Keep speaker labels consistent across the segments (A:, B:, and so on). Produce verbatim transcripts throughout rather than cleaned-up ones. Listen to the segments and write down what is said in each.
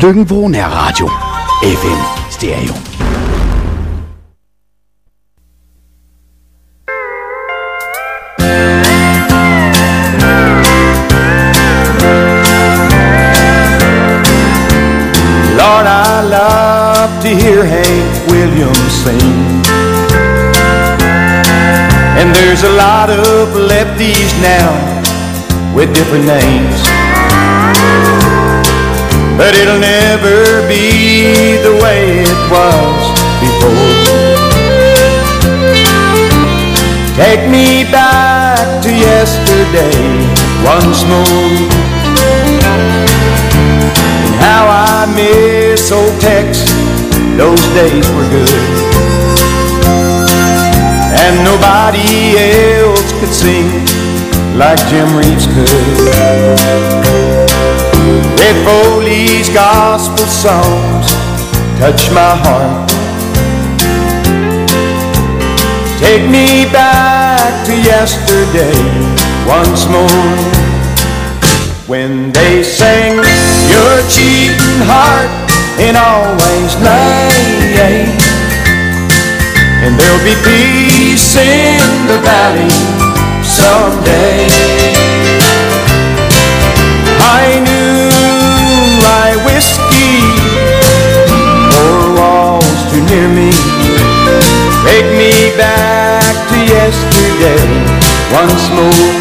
A: Lykken på Nærradio. F M Stereo.
B: Lord, I love to hear Hank Williams sing. And there's a lot of lefties now with different names, but it'll never be the way it was before. Take me back to yesterday once more, and how I miss old Tex, those days were good. And nobody else could sing like Jim Reeves could. Red Foley's gospel songs touch my heart. Take me back to yesterday once more, when they sang your cheating heart and always lay, and there'll be peace in the valley someday. High noon, rye whiskey, four walls too near me. Take me back to yesterday once more.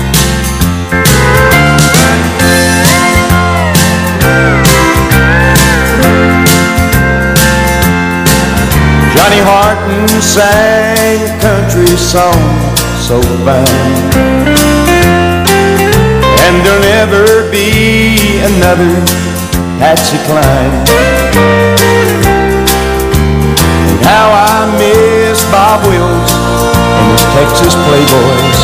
B: Johnny Horton sang a country song so fine, and there'll never be another Patsy Cline. And how I miss Bob Wills and his Texas Playboys.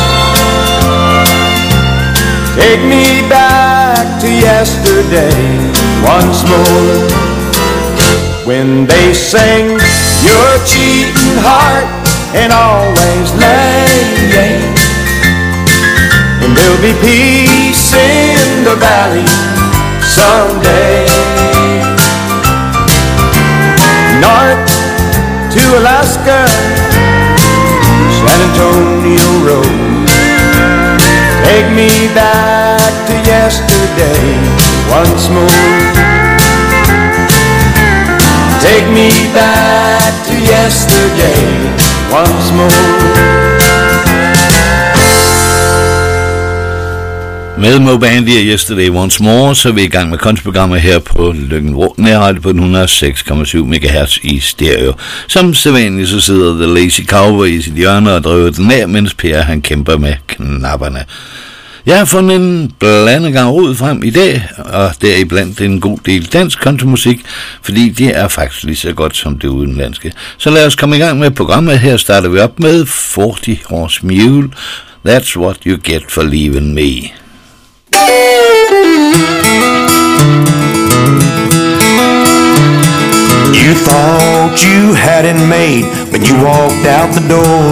B: Take me back to yesterday once more, when they sang your cheating heart and always lay, and there'll be peace in the valley someday. North to Alaska, San Antonio Road. Take me back to yesterday once more. Take me back to yesterday once more.
C: Med Mo Bandy og Yesterday Once More, så er vi i gang med kunstprogrammet her på Lykken Nærradio på et hundrede og seks komma syv megahertz i stereo. Som sædvanligt så sidder The Lazy Cowboy i sit hjørne og driver den af, mens Per han kæmper med knapperne. Jeg har fundet en blandet gang rod frem i dag, og det er iblandt en god del dansk countrymusik, fordi det er faktisk lige så godt som det udenlandske. Så lad os komme i gang med programmet. Her starter vi op med forty Horse Mule. That's what you get for leaving me.
B: You thought you had it made when you walked out the door,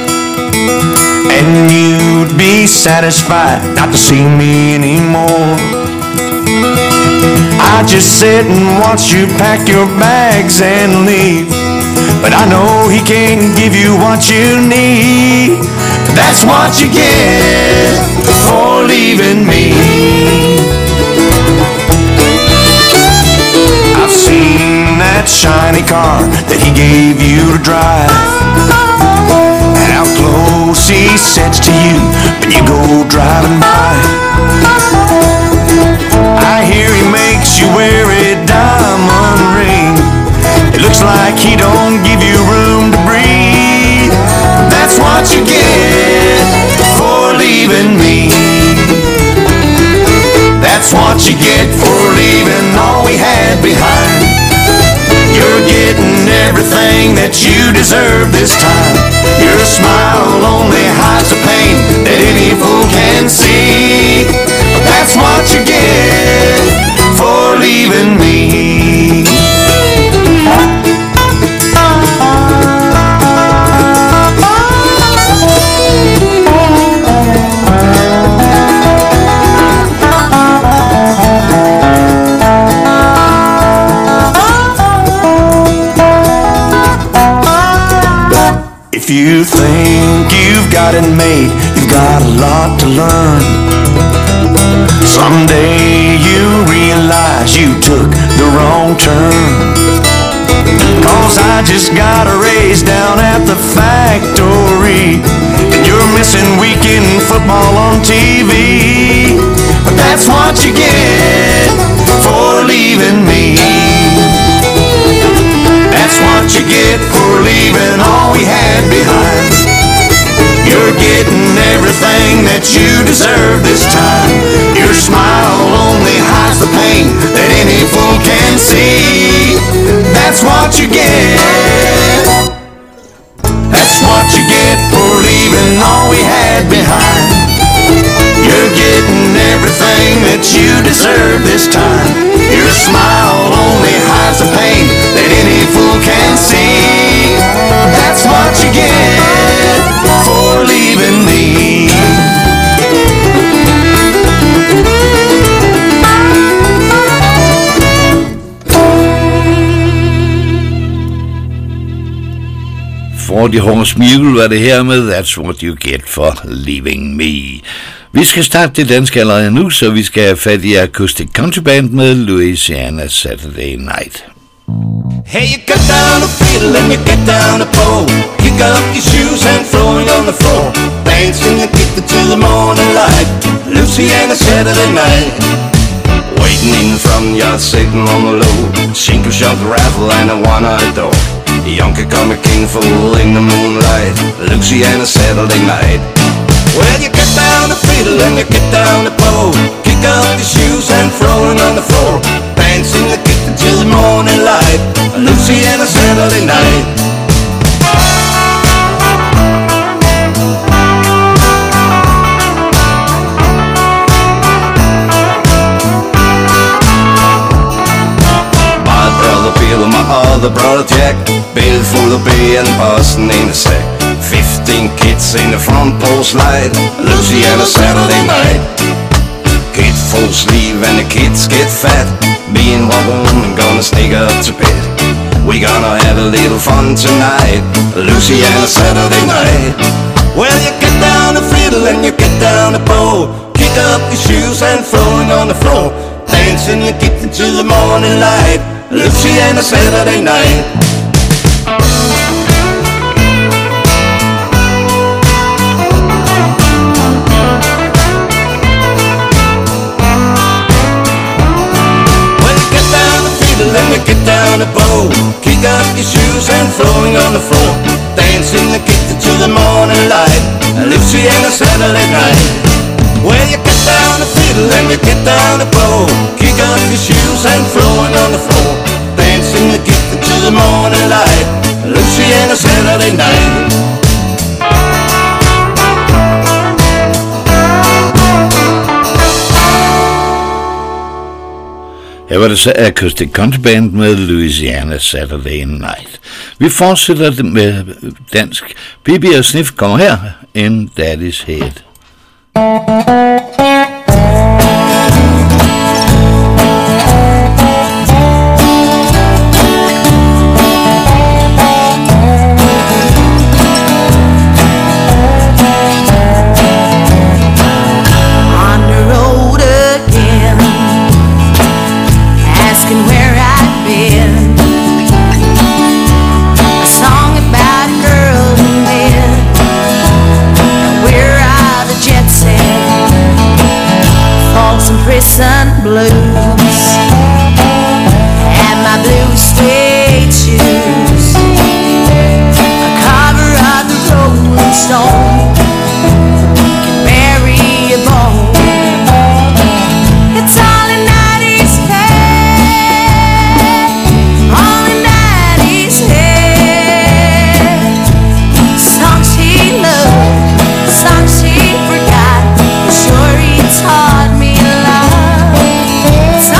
B: and you'd be satisfied not to see me anymore. I just sit and watch you pack your bags and leave, but I know he can't give you what you need. That's what you get for leaving me. I've seen that shiny car that he gave you to drive, and how close he sits to you when you go driving by. I hear he makes you wear a diamond ring. It looks like he don't give you room to breathe. That's what you get for leaving me. That's what you get for leaving all we had behind. You're getting everything that you deserve this time. Your smile only hides the pain that any fool can see. But that's what you get for leaving me. If you think you've got it made, you've got a lot to learn. Someday you realize you took the wrong turn. Cause I just got a raise down at the factory, and you're missing weekend football on T V. But that's what you get for leaving me. That's what you get for leaving all we had behind. You're getting everything that you deserve this time. Your smile only hides the pain that any fool can see. That's what you get. That's what you get for leaving all we had behind. You're getting everything that you deserve this time. Your smile only hides the pain that any fool can see. That's what you get for leaving me.
C: Forty Horse Mule var det her med That's What You Get For Leaving Me. Vi skal starte det danske allerede nu, så vi skal have fat i Acoustic Country Band med Louisiana Saturday Night.
D: Hey, you cut down the fiddle and you get down the pole, kick up your shoes and throwing on the floor, dancing and kick it till the morning light, Louisiana Saturday Night. Waiting in front, you're sitting on the low, shingle shot raffle and a one-eyed dog, Yonker come a king full in the moonlight, Louisiana Saturday Night. Well, you get down the fiddle and you get down the pole, kick up your shoes and throwing on the floor, dancing and kick it till the morning light, Louisiana Saturday Night. My brother Bill and my other brother Jack, Bill full of beer and Boston in the sack, fifteen kids in the front porch light, Louisiana Saturday Night. Kid full sleeve and the kids get fat, me and one woman gonna sneak up to bed. We gonna have a little fun tonight, Louisiana Saturday Night. Well, you get down the fiddle and you get down the bow, kick up your shoes and throwing on the floor, dancing and kicking till the morning light, Louisiana Saturday Night. Then you get down the bow, kick up your shoes and throwing on the floor, dancing and kick it till the morning light, Louisiana Saturday Night. Well, you get down the fiddle and you get down the bow, kick up your shoes and throwing on the floor, dancing and kick it till the morning light, Louisiana Saturday Night.
C: Her var det så Acoustic Country Band med Louisiana Saturday Night. Vi fortsætter med dansk. B B og Sniff kommer her, In Daddy's Head.
E: Prison blues and my blue suede shoes, a cover of the Rolling Stone can bury a bone. It's all in Daddy's head, all in Daddy's head. Songs he loved, songs he forgot, sure he taught me love. It's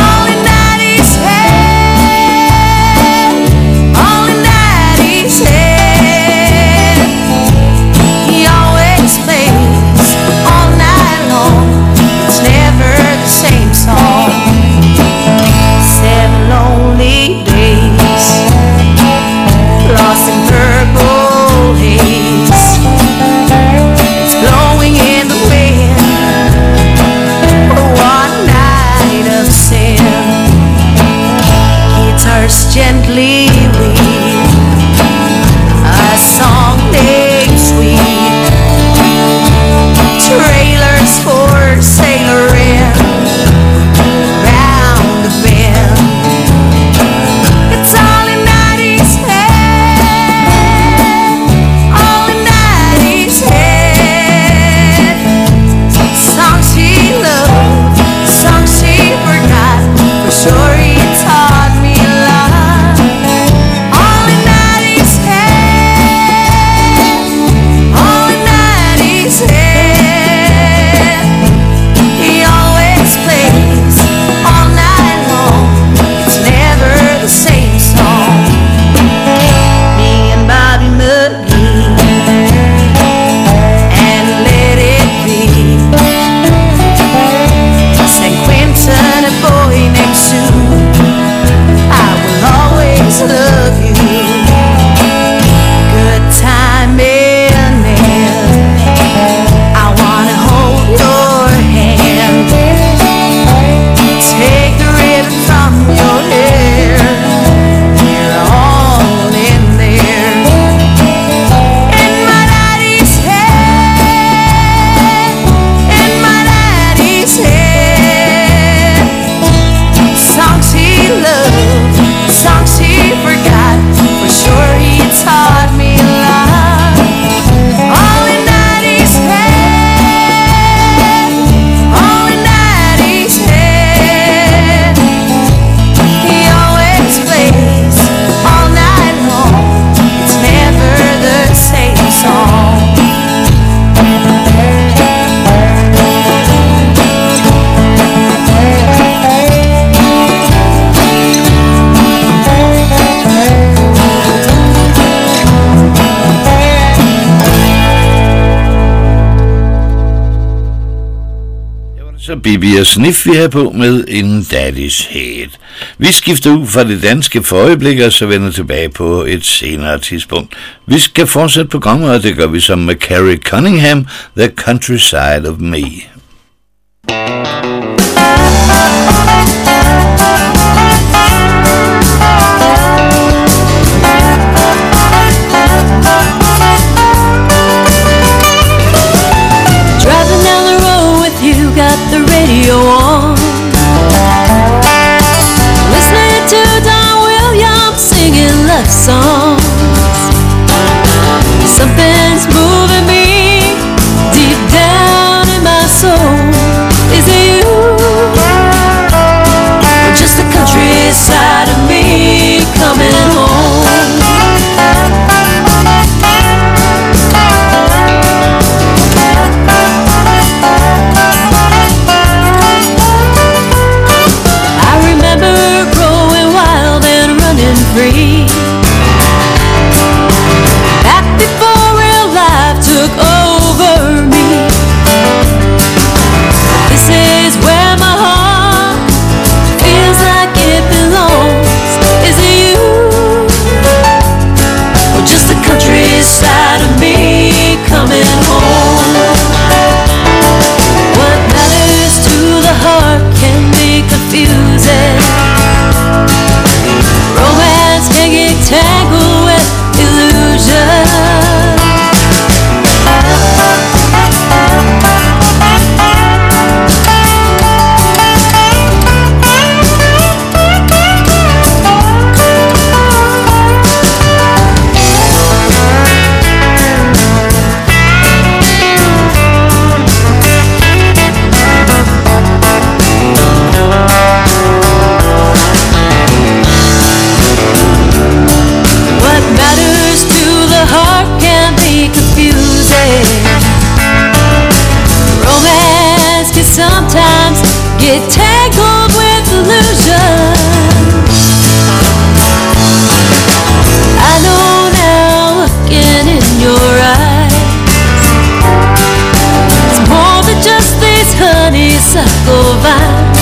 C: Så Bibi og Sniff vi har på med en Daddy's Head. Vi skifter ud fra det danske for øjeblik, og så vender tilbage på et senere tidspunkt. Vi skal fortsætte programmet, og det gør vi sammen med Carrie Cunningham, The Countryside of Me.
E: Got the radio on, listening to Don Williams singing love songs. Something's moving me deep down in my soul. Is it you? Or just the countryside of me coming home? Free. Back before real life took over me. This is where my heart feels like it belongs. Is it you? Or just the countryside of me coming home? What matters to the heart can be confusing. Can get tangled with illusion. Sometimes get tangled with illusion. I know now, looking in your eyes, it's more than just these honeysuckle vines.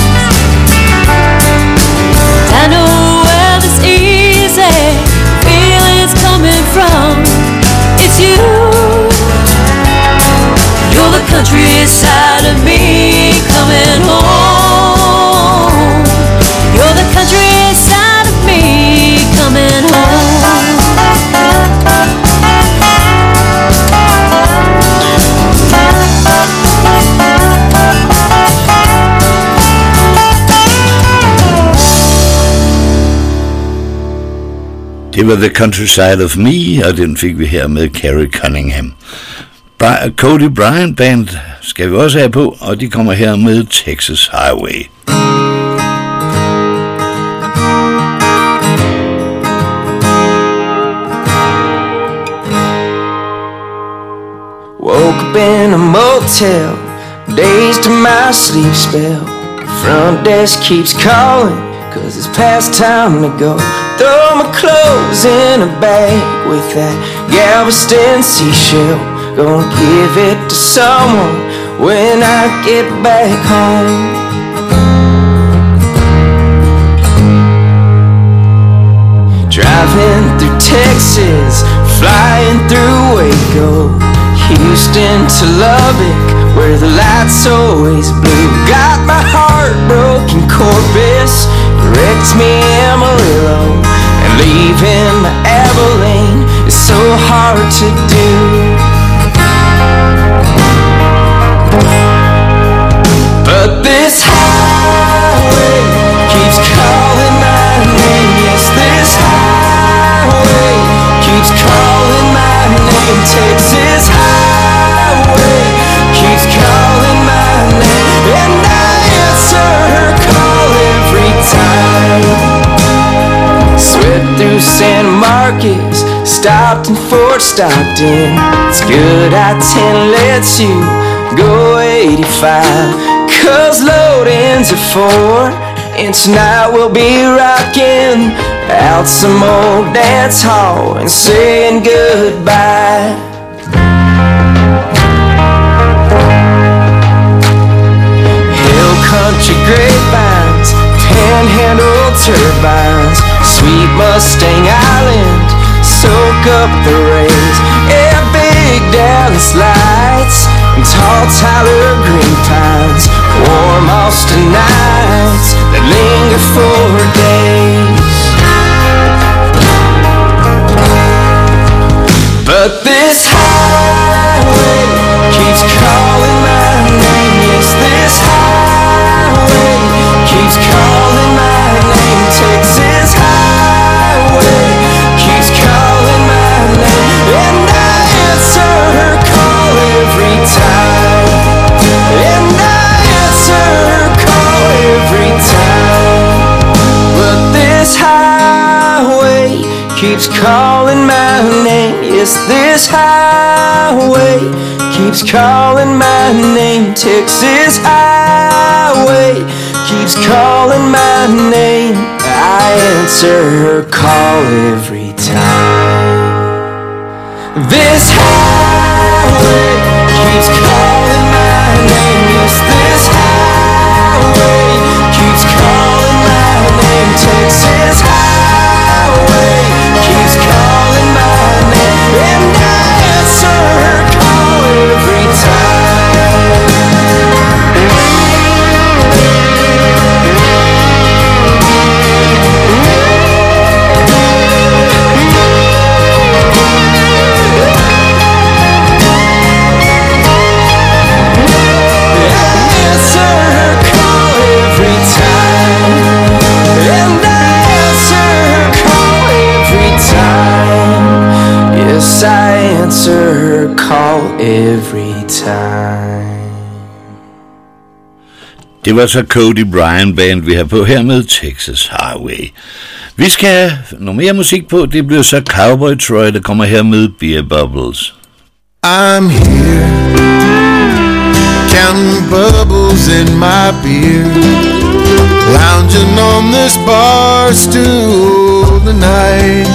E: I know where this easy feeling's coming from. It's you. You're the countryside of me coming home. You're the countryside of me coming home.
C: Det var The Countryside of Me, og den fik vi her med Carrie Cunningham. Cody Bryant Band skal vi også have på, og de kommer her med Texas Highway.
F: Woke up in a motel, dazed in my sleep spell. Front desk keeps calling, cause it's past time to go. Throw my clothes in a bag with that Galveston seashell. Gonna give it to someone when I get back home. Driving through Texas, flying through Waco, Houston to Lubbock, where the lights always blue. Got my heart broken Corpus, wrecked me Amarillo, and leaving my Abilene is so hard to do. But this highway keeps calling my name. Yes, this highway keeps calling my name. Texas highway keeps calling my name, and I answer her call every time. Swept through San Marcos, stopped in Fort Stockton. It's good I ten lets you go eighty-five, cause load-ins are four, and tonight we'll be rocking out some old dance hall and saying goodbye. up the rays. Yeah, big Dallas lights and tall Tyler green pines, warm Austin nights that linger for days. But this highway keeps calling my name. Yes, this highway keeps calling my name. Texas highway keeps calling my name, and I answer her call every time. And I answer her call every time. But this highway keeps calling my name. Yes, this highway keeps calling my name. Texas highway keeps calling my name. I answer her call every time. This highway keeps calling my name. Yes, this highway keeps calling my name. Texas highway keeps calling my name, and I answer her call every time. I answer her call every time.
C: Det var så Cody Bryan Band, vi har på her med Texas Highway. Vi skal have noget mere musik på. Det bliver så Cowboy Troy, der kommer her med Beer Bubbles.
B: I'm here, counting bubbles in my beer, lounging on this bar stool tonight.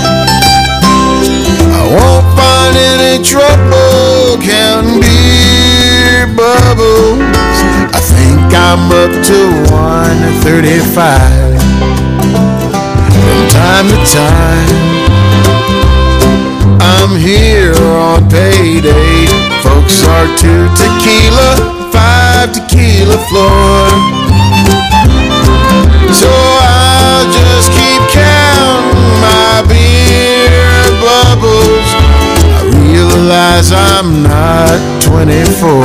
B: I won't find any trouble counting beer bubbles. I think I'm up to one thirty-five. From time to time, I'm here on payday. Folks are two tequila, five tequila floor. So I'll just keep counting my beer bubbles. I realize I'm not twenty-four.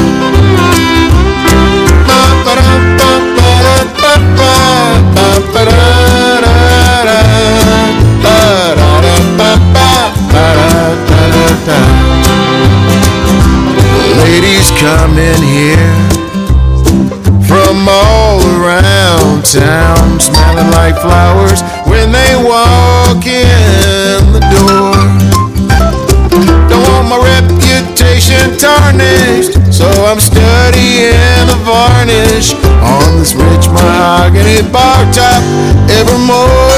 B: Ladies come in here from all around town, smelling like flowers when they walk in the door. Don't want my reputation tarnished, so I'm studying the varnish on this rich mahogany bar top evermore.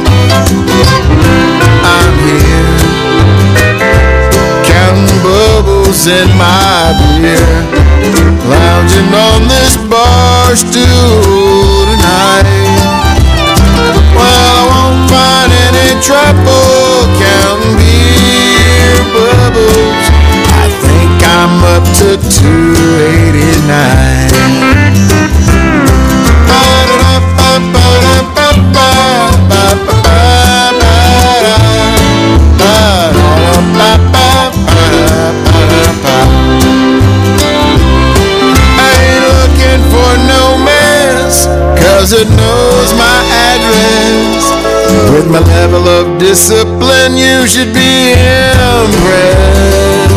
B: I'm here, counting bubbles in my beer, lounging on this bar stool tonight. Well, I won't find any trouble counting beer bubbles. I think I'm up to two eighty-nine. Cause it knows my address. With my level of discipline, you should be impressed.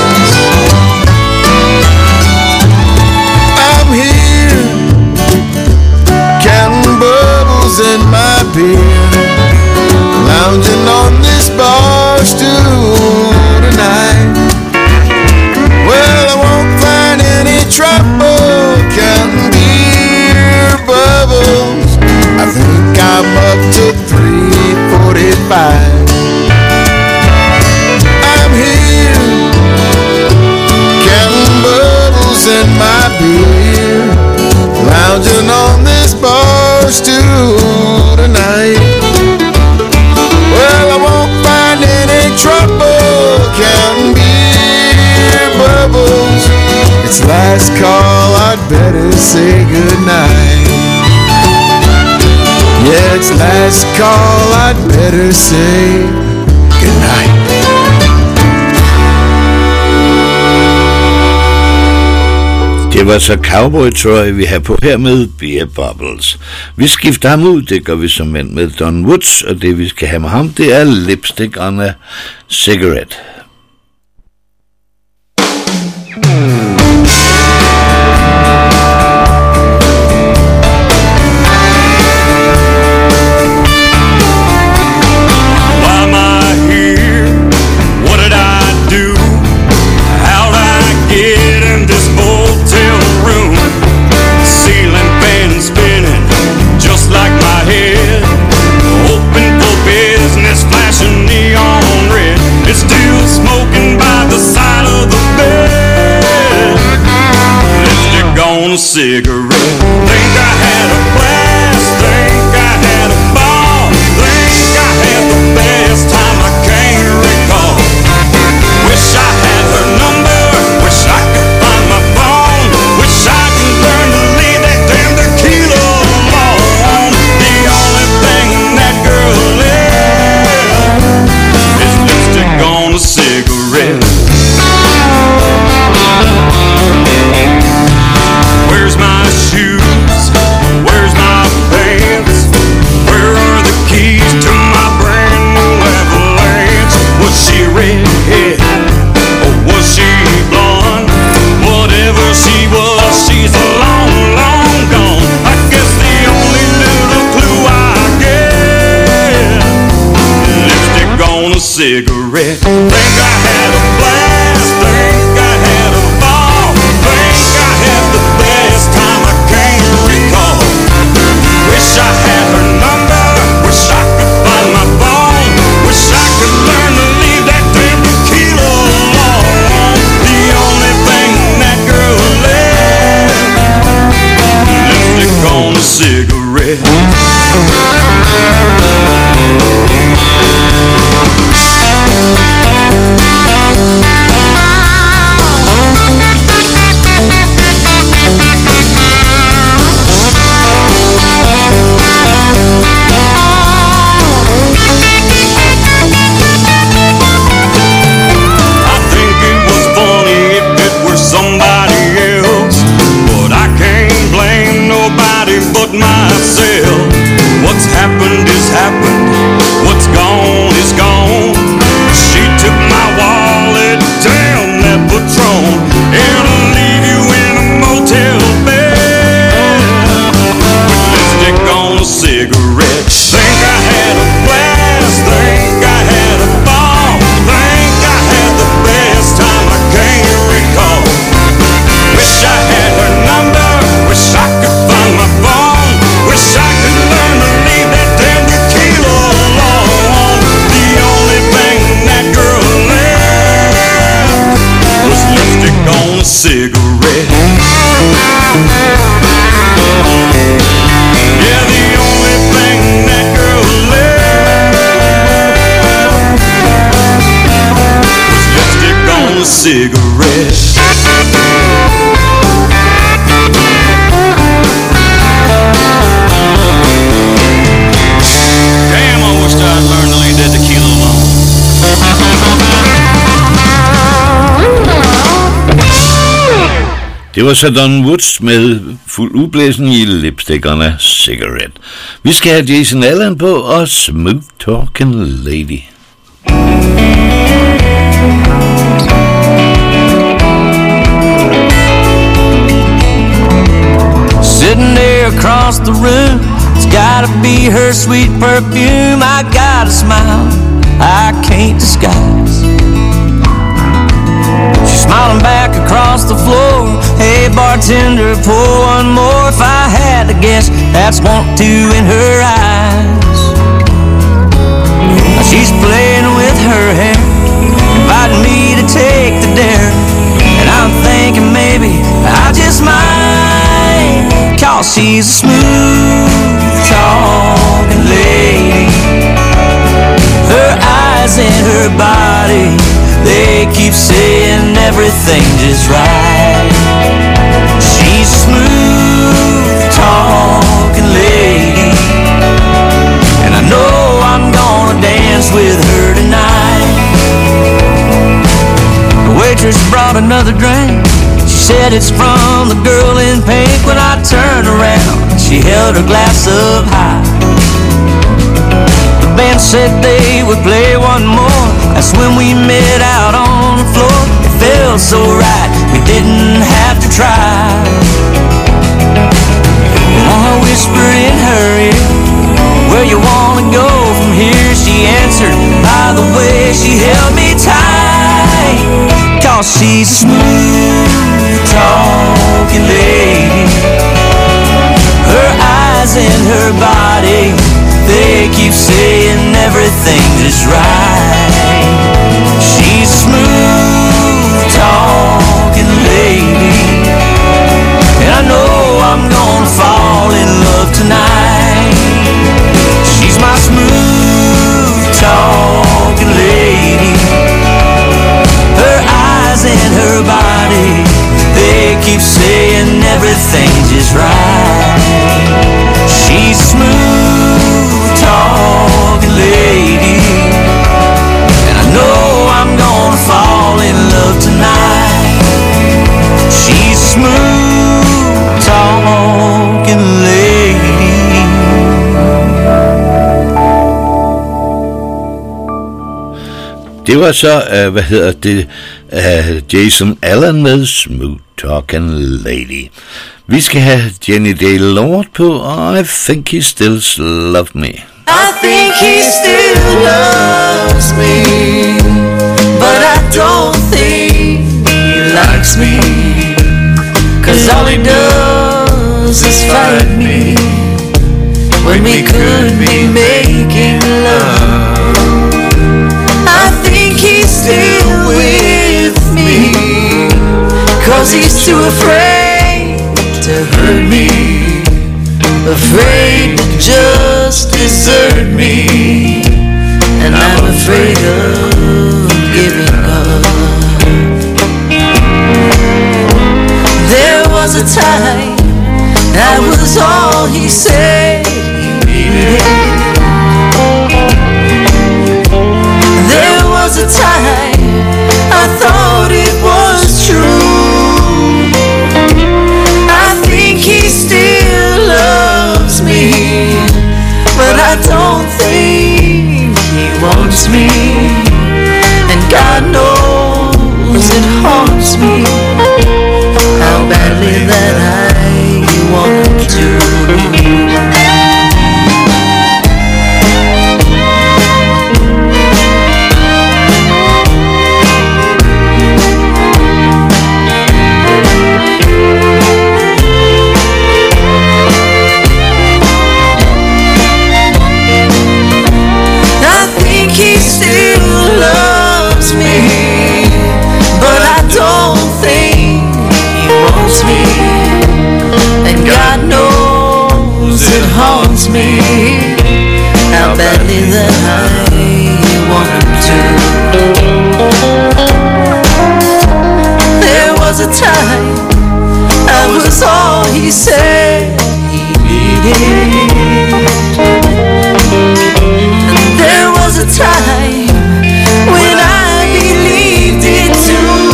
B: I'm here, counting bubbles in my beer, lounging on this bar stool tonight. Well, I won't find any trouble counting beer bubbles. I think I'm up to three forty-five. I'm here,
G: say goodnight. Yeah, it's last call, I'd better say goodnight.
C: Det var så Cowboy Troy, vi har på her med Beer Bubbles. Vi skifter ham ud, det gør vi som mænd med Don Woods, og det vi skal have med ham, det er Lipstick on a Cigarette.
D: Cigarette. Think I had a blast, think I had a ball, think I had the best time I can't recall. Wish I had her number, wish I could find my phone, wish I could learn to leave that damn tequila alone. The only thing that girl left is lipstick on a cigarette. Where's my shoes? Where's my pants? Where are the keys to my brand new Avalanche? Was she redhead? Or was she blonde? Whatever she was, she's long, long gone. I guess the only little clue I get, lipstick on a cigarette. Think I had a blast, think I had a ball, think I had the best time I can't recall. Wish I had her number, wish I could find my phone, wish I could learn to leave that damn tequila alone. The only thing that girl left, lipstick on a cigarette. Myself, what's happened is happened, what's gone is gone. She took my wallet, damn that Patron, and I'll leave you in a motel bed with lipstick on a cigarette. Think I had a blast, think I had a ball, think I had the best time I can't recall. Wish I had her number, wish I could find my phone, wish I could learn to leave that damn tequila alone. The only thing that girl left was lipstick on a cigarette. Yeah, the only thing that girl left was lipstick on a cigarette. Damn, I wish I'd learned to leave that tequila alone.
C: Det var så Don Woods med fuld ublæsen i Lipstick on a Cigarette. Vi skal have Jason Allen på og Smooth Talking Lady.
F: Sitting there across the room, it's gotta be her sweet perfume. I got a smile I can't disguise. She's smiling back across the floor. Hey bartender, pour one more. If I had to guess, that's want to in her eyes. Now she's playing with her hair, inviting me to take the dare. And I'm thinking maybe I just might, cause she's a smooth talking lady. Her eyes and her body, they keep saying everything just right. She's smooth waitress brought another drink. She said it's from the girl in pink. When I turned around, she held her glass up high. The band said they would play one more. That's when we met out on the floor. It felt so right, we didn't have to try. And I whispered in her ear, where you wanna go from here? She answered, by the way she held me tight. Cause she's a smooth talking lady. Her eyes and her body, they keep saying everything is right. She's a smooth talking lady, and I know I'm gonna fall in love tonight. She's my smooth talking lady. Her eyes and her body, they keep saying everything's just right. She's a smooth talking lady, and I know I'm gonna fall in love tonight. She's a smooth talking lady.
C: Det var så, uh, hvad hedder det, uh, Jason Allen med Smooth Talking Lady. Vi skal have Jenny Dale Lord på I Think He Still Loves Me.
F: I think he still loves me, but I don't think he likes me. Cause all he does is fight me when we could be making love. I think he's still with me, cause he's too afraid to hurt me, afraid to just desert me, and I'm afraid of giving up. There was a time that was all he said he needed. There was a time I thought it was true. I think he still loves me, but I don't think he wants me. And God knows it haunts me how badly that I want to. Haunts me how badly that I want to. There was a time I was all he said he needed, and there was a time when I believed it too.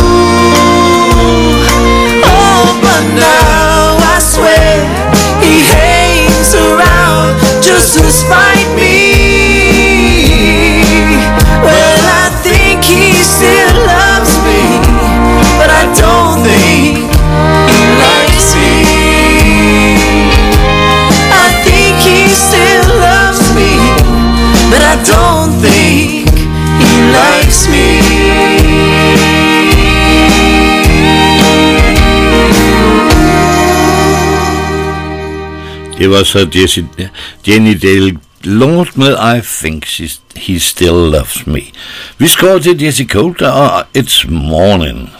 F: Oh, but now I swear he hangs around just to spite me. Well, I think he still loves me, but I don't think he likes me. I think he still loves me, but I don't think he likes me.
C: Det var så Jesse, Jenny Dale Lord med I Think she's, He Still Loves Me. Vi skal over til Jesse Coulter og It's Morning.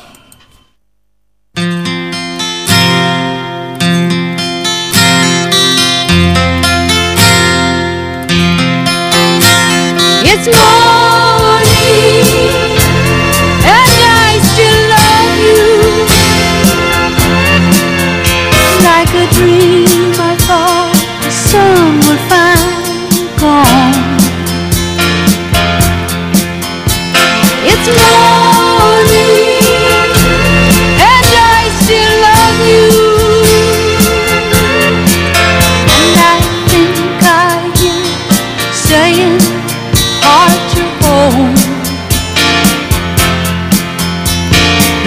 E: It's morning, and I still love you. Like a dream I thought the sun would find gone. It's morning,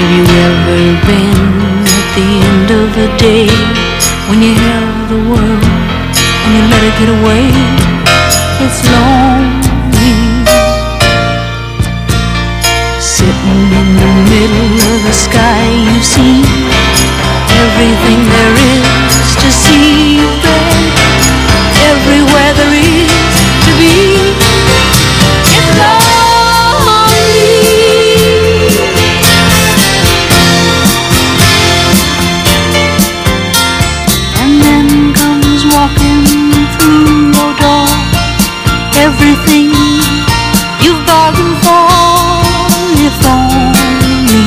E: Have you ever been at the end of a day when you have the world and you let it get away? It's lonely, sitting in the middle of the sky. You see everything there is to see, babe. Everywhere there is to be. It's lonely. And then comes walking through your door everything you've bargained for, if only.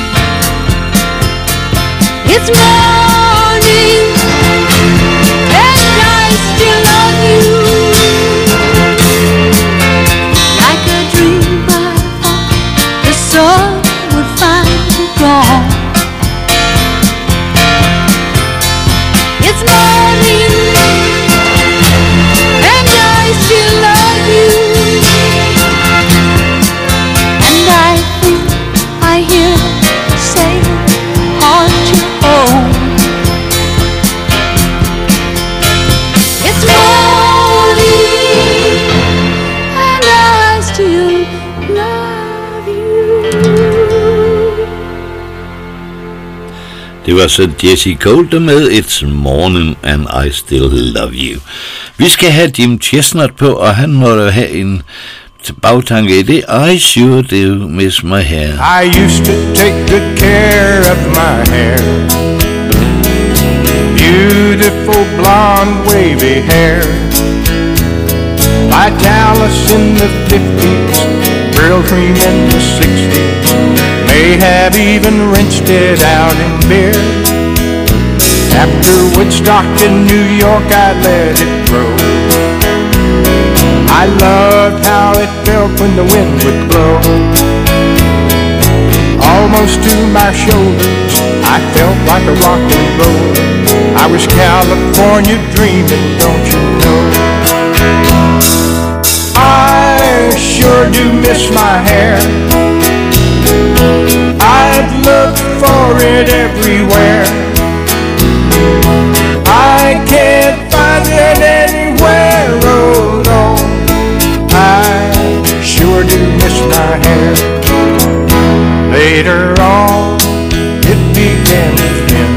E: It's morning, and I still love you. Like a dream I thought the sun would finally dawn. It's morning, and I still love you. And I think I hear say, aren't you home? It's morning, and I still love you.
C: Det var så Jessie Coulter med It's Morning and I Still Love You. Vi skal have Jim Chestnut på, og han må da have en bagtanke i det. I sure do miss my hair.
B: I used to take good care of my hair. Beautiful blonde wavy hair. Like Alice in the fifties, Pearl Cream in the sixties. May have even rinsed it out in beer. After Woodstock in New York, I let it grow. I loved how it felt when the wind would blow. Almost to my shoulders, I felt like a rock and roll. I was California dreaming, don't you know? I sure do miss my hair. I've looked for it everywhere. I can't find it anywhere, oh no. I sure do miss my hair. Later on, it began to thin.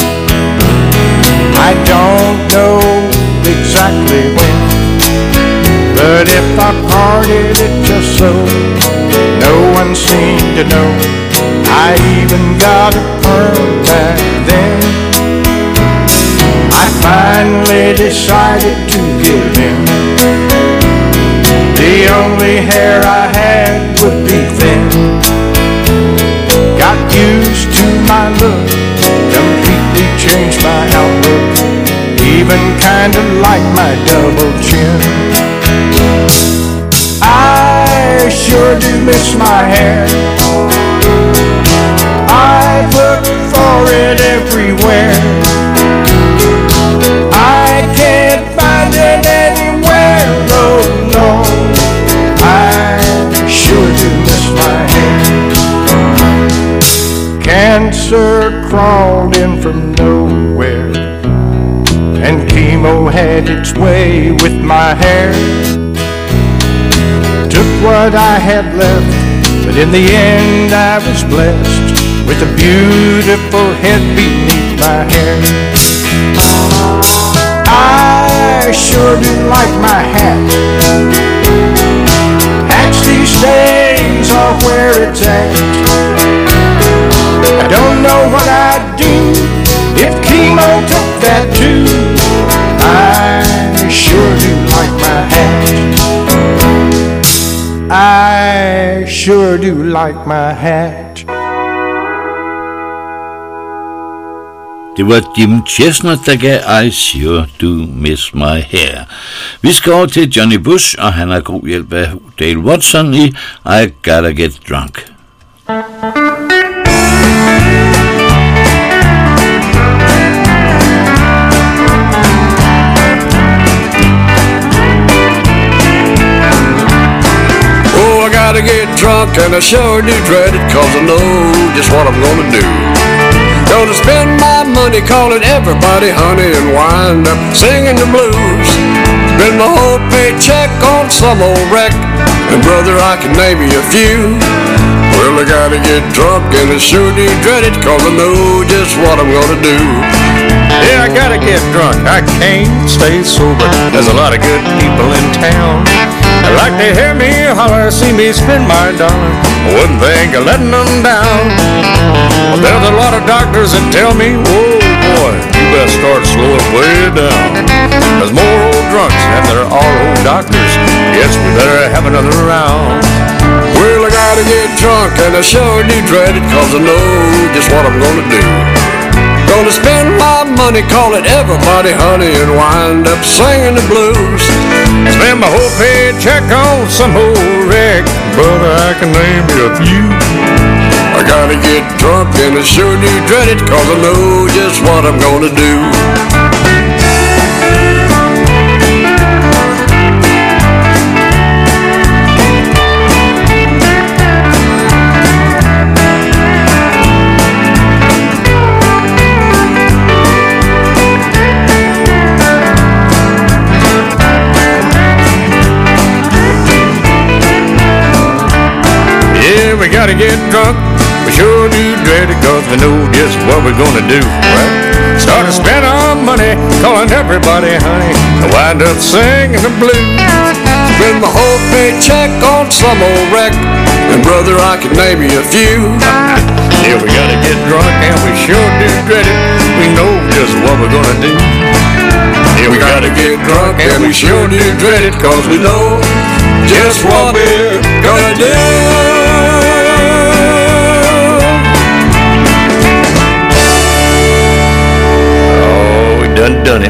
B: I don't know exactly when, but if I parted it just so, no one seemed to know. I even got a perm back then. I finally decided to give in. The only hair I had would be thin. Got used to my look, completely changed my outlook. Even kinda like my double chin. I sure do miss my hair. I've looked for it everywhere. I can't find it anywhere, oh no. I sure do miss my hair. Cancer crawled in from nowhere, and chemo had its way with my hair. Took what I had left, but in the end I was blessed with a beautiful head beneath my hair. I sure do like my hat. Hats these days are where it's at. I don't know what I'd do if chemo took that too. I sure do like my hat. I sure do like my hat.
C: Det var Jim Chestnut, der gav I Sure Do Miss My Hair. Vi skal over til Johnny Bush, og han har god hjælp af Dale Watson i I Gotta Get Drunk.
H: Oh, I gotta get drunk drunk and I sure do dread it, cause I know just what I'm gonna do. Gonna spend my money calling everybody honey and wind up singing the blues. Spend my whole paycheck on some old wreck, and brother, I can name you a few. Well, I gotta get drunk and I sure do dread it, cause I know just what I'm gonna do. Yeah, I gotta get drunk, I can't stay sober. There's a lot of good people in town. They like to hear me holler, see me spend my dollar. Wouldn't think of letting them down. Well, there's a lot of doctors that tell me, whoa boy, you better start slowing way down. There's more old drunks than there are old doctors. Yes, we better have another round. Well, I gotta get drunk and I sure do dread it, cause I know just what I'm gonna do. Gonna spend my money calling everybody honey and wind up singing the blues. Spend my whole paycheck on some old wreck, brother, I can name you a few. I gotta get drunk and I sure do dread it, cause I know just what I'm gonna do. We gotta get drunk, we sure do dread it, cause we know just what we're gonna do, right? Start to spend our money, calling everybody honey, and wind up singing the blues. Spend my whole paycheck on some old wreck, and brother, I can name you a few. Yeah, we gotta get drunk and we sure do dread it, we know just what we're gonna do. Yeah, we gotta get drunk and we sure do dread it, cause we know just what we're gonna do.
C: Done, done it.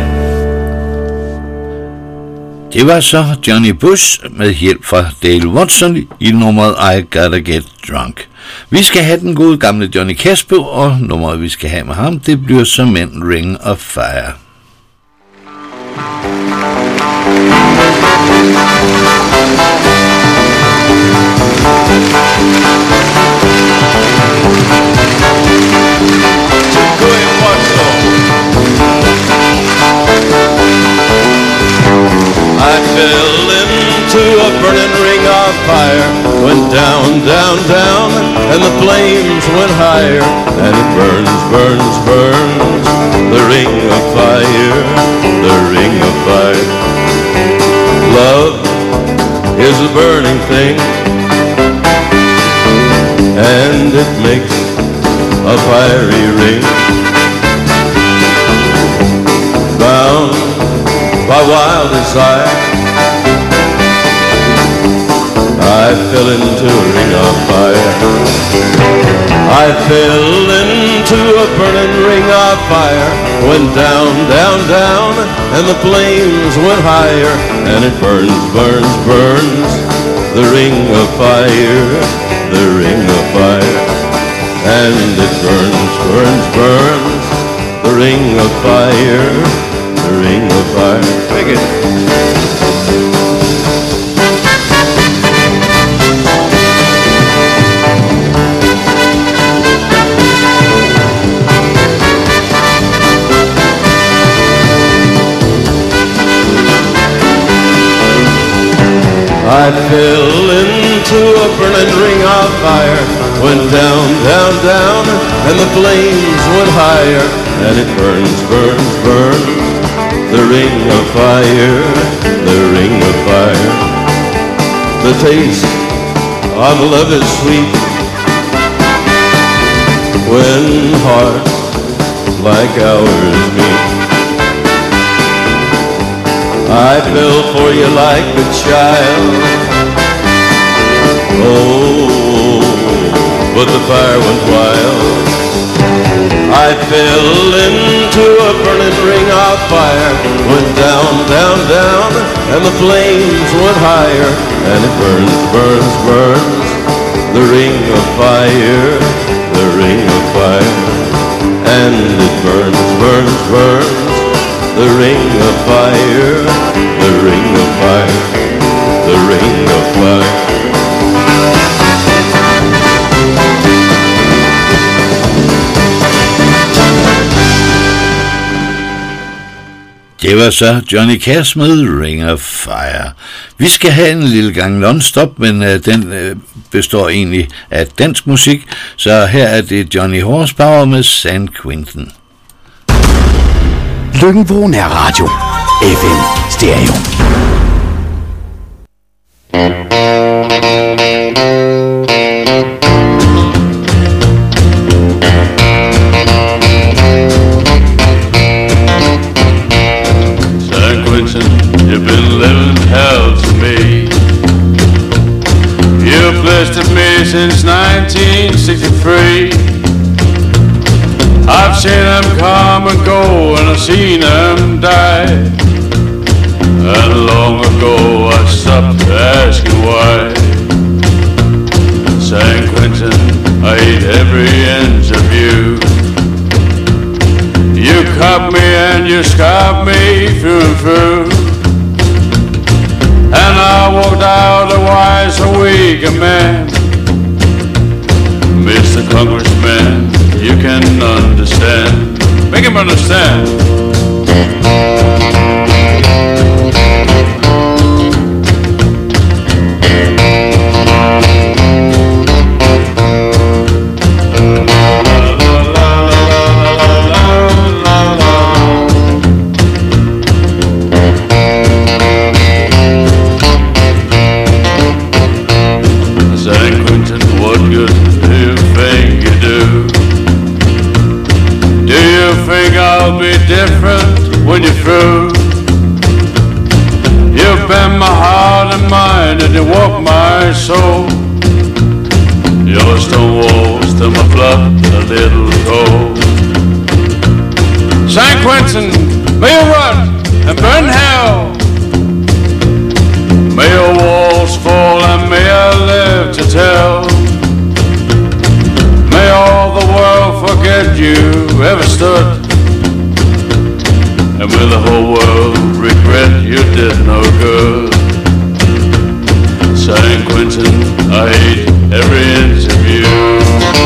C: Det var så Johnny Bush med hjælp fra Dale Watson i nummeret I Gotta Get Drunk. Vi skal have den gode gamle Johnny Cash på, og nummeret vi skal have med ham, det bliver som en Ring of Fire.
D: I fell into a burning ring of fire, went down, down, down, and the flames went higher, and it burns, burns, burns, the ring of fire, the ring of fire. Love is a burning thing, and it makes a fiery ring. Bound by wild desire, I fell into a ring of fire. I fell into a burning ring of fire, went down, down, down, and the flames went higher, and it burns, burns, burns, the ring of fire, the ring of fire, and it burns, burns, burns, the ring of fire, the ring of fire. Take it. I fell into a burning ring of fire, went down, down, down, and the flames went higher, and it burns, burns, burns, the ring of fire, the ring of fire. The taste of love is sweet when hearts like ours meet. I fell for you like a child, oh, but the fire went wild. I fell into a burning ring of fire, went down, down, down, and the flames went higher, and it burns, burns, burns, the ring of fire, the ring of fire, and it burns, burns, burns, the ring of fire, the ring of fire, the ring of fire.
C: Det var så Johnny Cash med Ring of Fire. Vi skal have en lille gang non-stop, men uh, den uh, består egentlig af dansk musik, så her er det Johnny Horsepower med San Quentin.
A: Løkken Nær Radio. F M Stereo.
I: San Quentin, you've been living hell to me. You've blistered me since nineteen sixty-three. I've seen them come and go, and I've seen them die. And long ago I stopped asking why. San Quentin, I hate every inch of you. You cut me and you scarred me through and through. And I walked out a wise and weaker man. Mister Congressman, you can understand. Make him understand. San Quentin, what good do you think you do? Do you think I'll be different when you're through? You bend my heart and mind and you walk my soul. Your stone walls till my blood a little cold. San Quentin, may you rot and burn hell. May your walls fall and may I live to tell. May all the world forget you ever stood. And will the whole world regret you did no good. San Quentin, I hate every inch of you.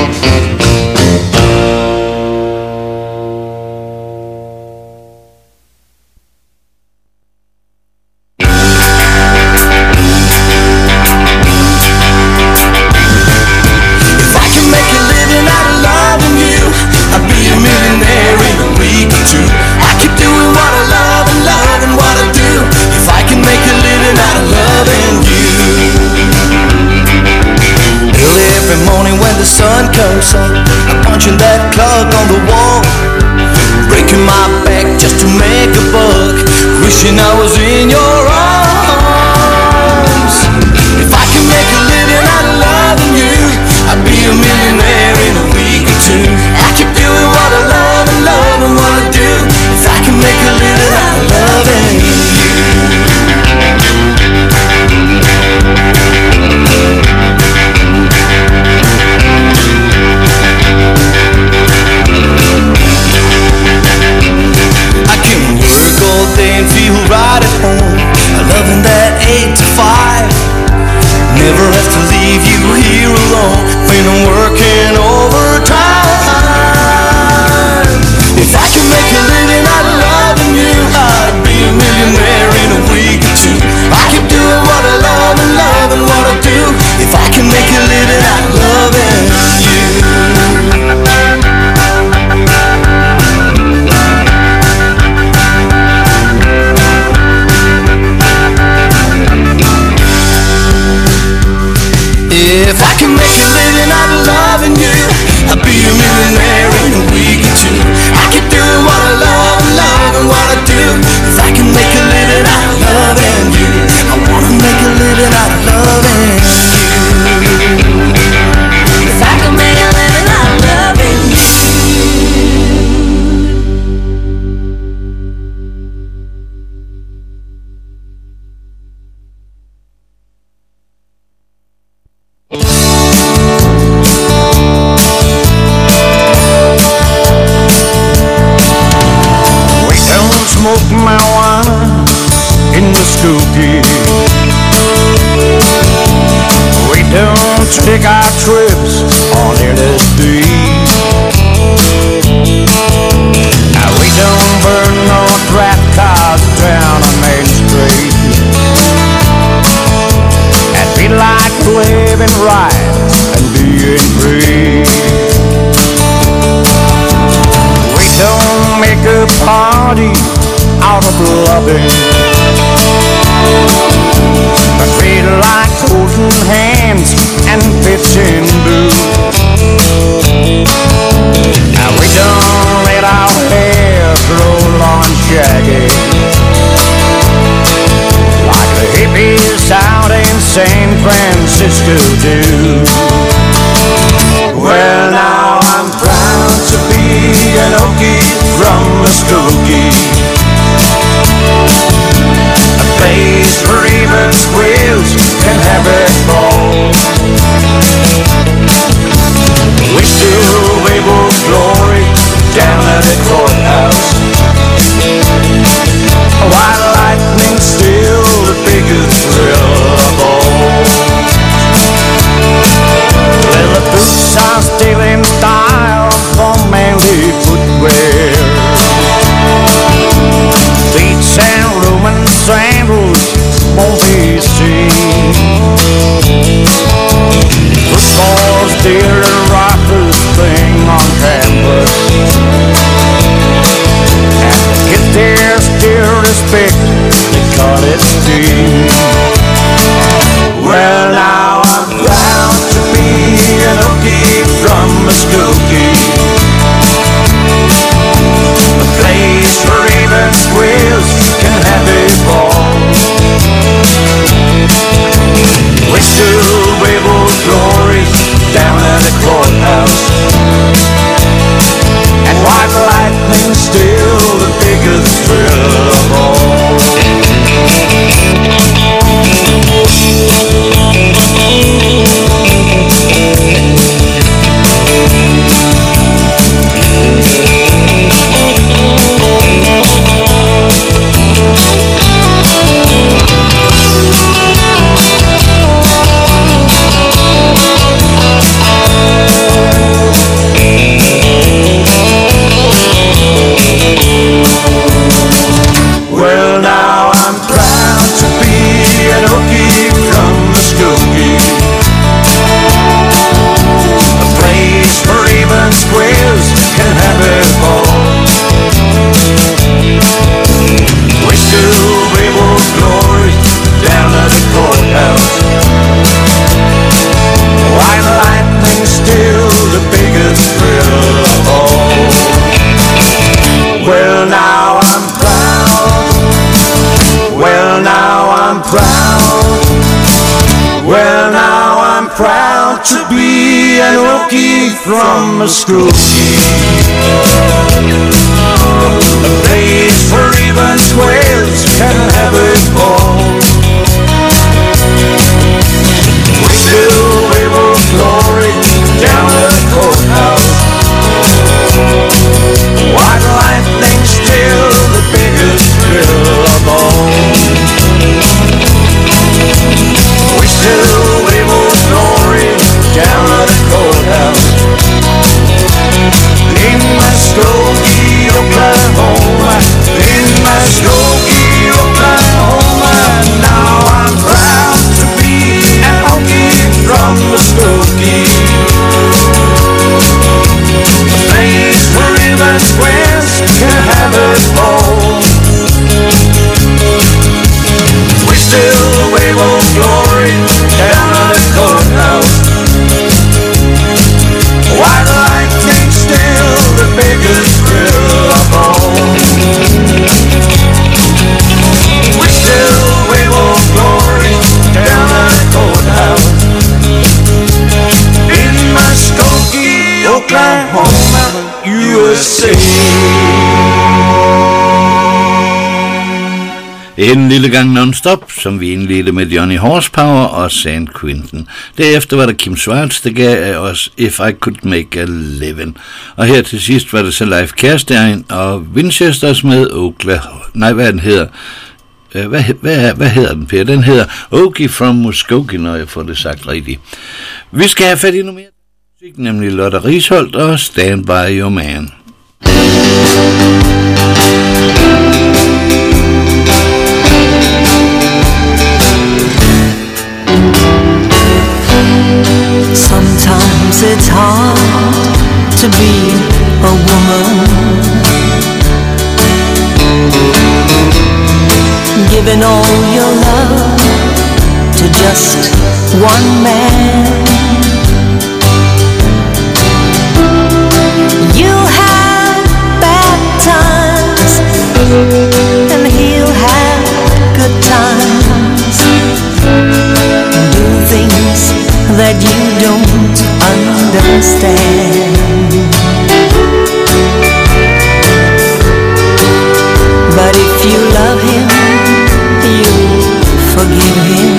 F: Comes on, I'm punching that clock on the wall, breaking my back just to make a buck, wishing I was in your arms. If I can make a living out of loving you, I'd be a millionaire in a week or two. I keep doing what I love and loving what I do. If I can make a living out of loving you. I can work all day and feel right at home.
B: party out of loving. I treat like holding hands and pitching blue. Now we don't let our hair grow long shaggy like the hippies out in San Francisco do. Well, now I'm proud to be an Okie from Muskogee, a place where even squirrels can have it all. We still wave old glory down at the courthouse. White lightning's still the biggest thrill of all. Well, the boots are still in style for manly footwear. Beach and Roman sandals won't be seen. Football's still the roughest thing on campus, and to get there still respect because it's deep. Well, now I'm proud to be an Okie from Muskogee, a place where even squirrels can have a ball. We still wave old glory down at the courthouse, and white lightning's still the biggest thrill of all. Well, now I'm proud to be an Okie from Muskogee, a place where even squirrels can have a ball. We still wave old glory down at the courthouse. White lightning's still the biggest thrill of all. Well, now I'm proud. Well, now I'm proud. Well, now I'm proud to be an Okie from Muskogee, a place where even squirrels can have it all. We still wave old glory down at the courthouse. White lightning's still the biggest thrill of all. We still wave old glory down at the courthouse in Muskogee, Oklahoma, in Muskogee, Oklahoma. Now I'm proud to be an Okie from Muskogee, a place where even squares can have it all. We still wave old glory down at the courthouse. White lightning's still the biggest thrill of all. We still wave old glory down at the courthouse in Muskogee, Oklahoma, U S A.
C: En lille gang non-stop, som vi indledte med Johnny Horsepower og San Quentin. Derefter var der Kim Schwartz, der gav af os If I Could Make a Living. Og her til sidst var det så Leif Kjærstein og Winchesters med Oklahoma. Nej, hvad den hedder? Hvad, hvad, hvad hedder den, Per? Den hedder Okie from Muskogee, når jeg får det sagt rigtigt. Vi skal have fat i noget mere musik, nemlig Lotte Risholt og Stand By Your Man.
F: Sometimes it's hard to be a woman. Giving all your love to just one man. You'll have bad times and he'll have good times. Do things that you don't understand. But if you love him, you forgive him.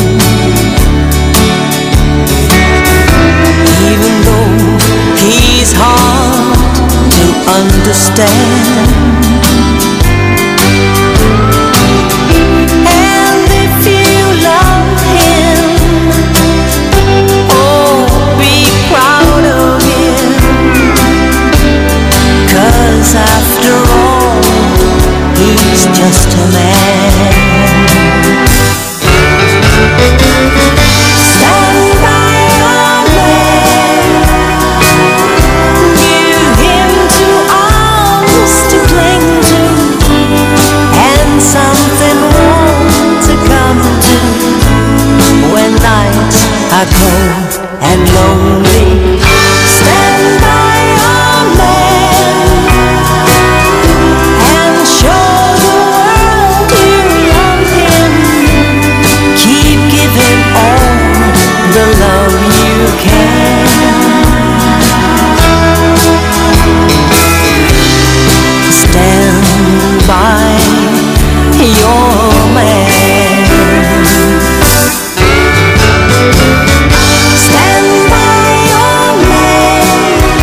F: Even though he's hard to understand. And if you love him, oh, be proud of him. 'Cause after all, he's just a man. Stand by your man. Give him two arms to cling to, and something warm to come to when nights are cold and lonely. Stand by your man and show the world you love him. Keep giving all the love you can. Stand by your man. Stand by your man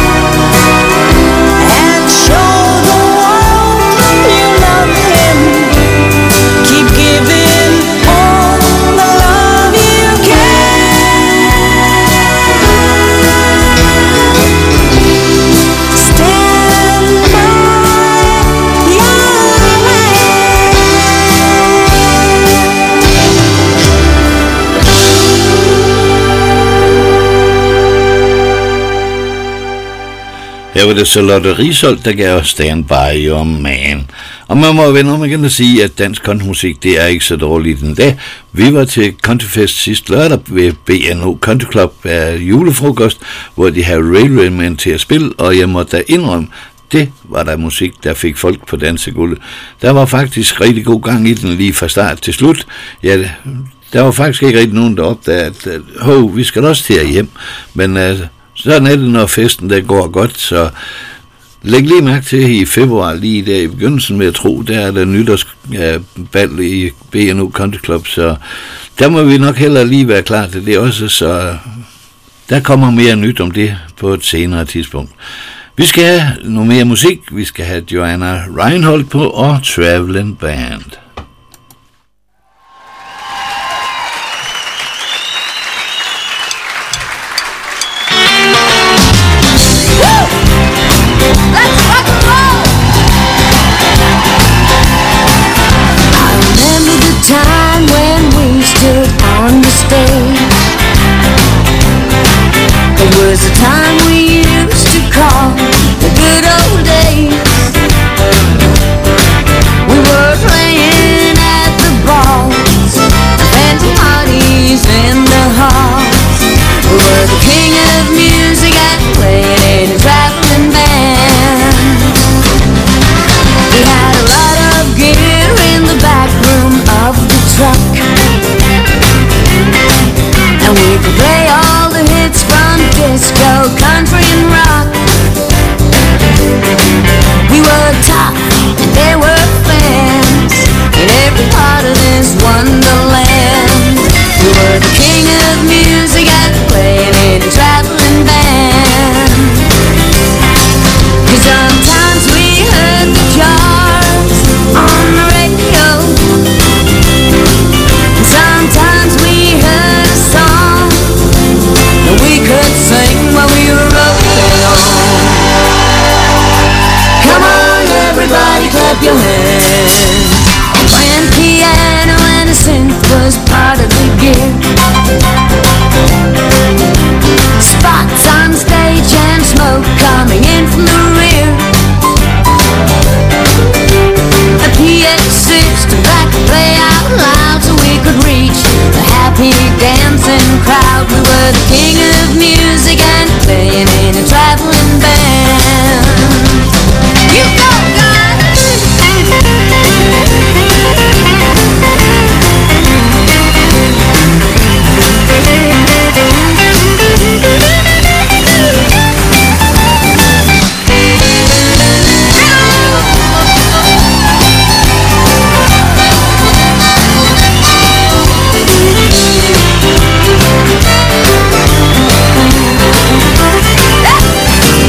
F: and show the world you love him. Keep giving all the love you can. Stand by your man.
C: Her var det Charlotte Risolt, der gav Stand By Your Man. Og man må vende om igen at sige, at dansk countrymusik, det er ikke så dårligt en dag. Vi var til Countryfest sidste lørdag ved B N O Country Club af julefrokost, hvor de havde Railwaymen til at spille, og jeg måtte da indrømme, det var der musik, der fik folk på dansegulvet. Der var faktisk rigtig god gang i den lige fra start til slut. Ja, der var faktisk ikke rigtig nogen, der opdagede, at hov, vi skal også til at hjem. Men altså, sådan er det, når festen der går godt, så læg lige mærke til i februar, lige der i begyndelsen med at tro, der er der nytårsbal i B N O Country Club, så der må vi nok heller lige være klar til det også, så der kommer mere nyt om det på et senere tidspunkt. Vi skal have noget mere musik, vi skal have Joanna Reinhold på og Traveling Band.